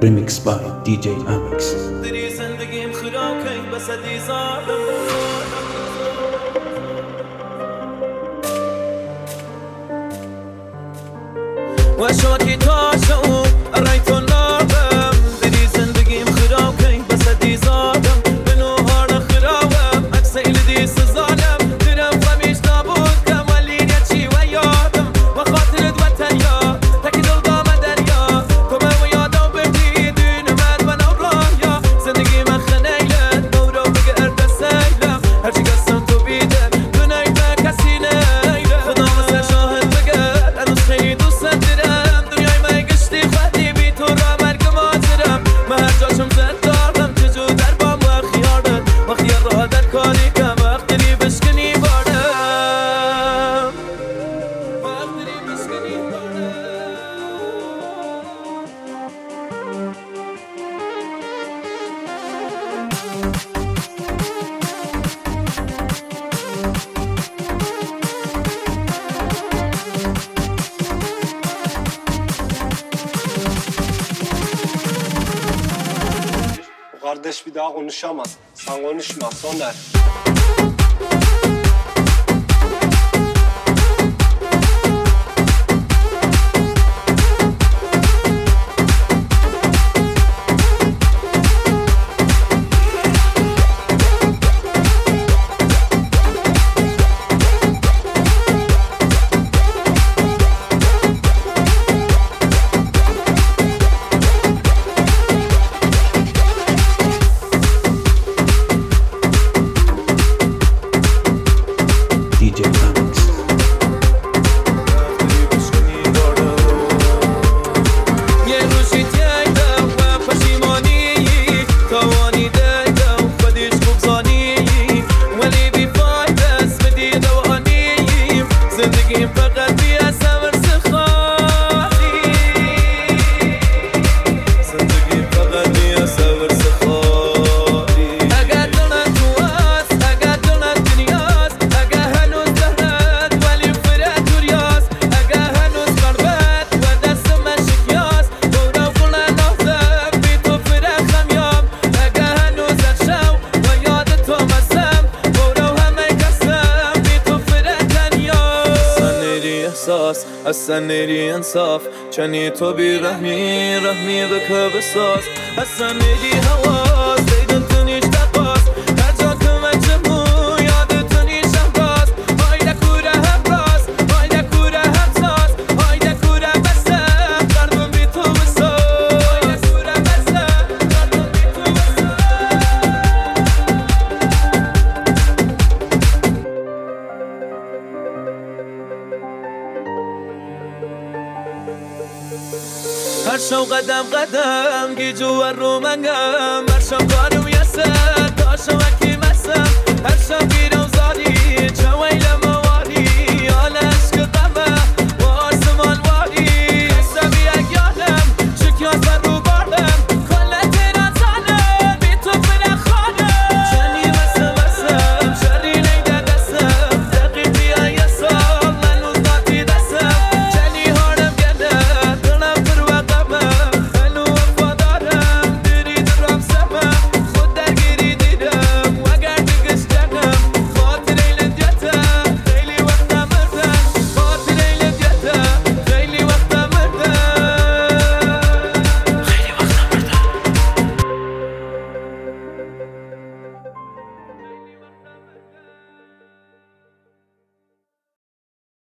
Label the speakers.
Speaker 1: Remix by DJ Amix.
Speaker 2: دری زندگیم خراکی بس دیزارم و شاکی تاشو رایتو نارم دری زندگیم خراکی بس دیزارم منو هار خراوم اکسیل دی سزانم درم فمیش نابود کم ولی نچی و یادم و خاطرت وطن یا تکی دل دام دریا کمه و یادم بردی دون من و نورایا زندگی من خنیلن دورو بگه ارد سیلم هرچی قسم تو بیدم دونای به کسی نیلم خدا مثل شاهد بگه هنوز خیلی دوست دارم دنیای من گشتی خودی بی تو را مرگم آزرم من هر جاشم زد دارم چجور در با ما خیار داد و خیار را در کاری کم وقت داری بشکنی بارم وقت داری بشکنی بارم
Speaker 3: Kardeş bir daha konuşamaz. Sen konuşma Soner.
Speaker 1: DJ Amix.
Speaker 2: یه روزی دیدم و پشیمانی توانی دیدم خودش خوب زانی ولی بی فایده است بدید و آنیم زندگیم فقط بی اصور سخالی زندگیم فقط بی اصور سخالی اگر دلت تو است اگر دلت دنیاست اگر هنوز دهنت ولی فرد دوریاست اگر هنوز قربت و دست من شکیاست دورا فلان نازم بی تو فرد خمیام اگر هنوز اخشم و یاد تو مسم دورا همه کسم بی تو فرد دنیاست اصلا نیری احساس اصلا نیری انصاف چنی تو بی رحمی بکه بساز اصلا نیری حواس دیدن تو نیش دقاس هر جا که من جمو یاد تو نیش احراس هایده کوره هم راست هایده کوره هم ساز هایده کوره بسم قلبم بی تو بساز هایده کوره بسم قلبم بی تو بساز هر شو قدم گیجو و رو منگم هر شو کارو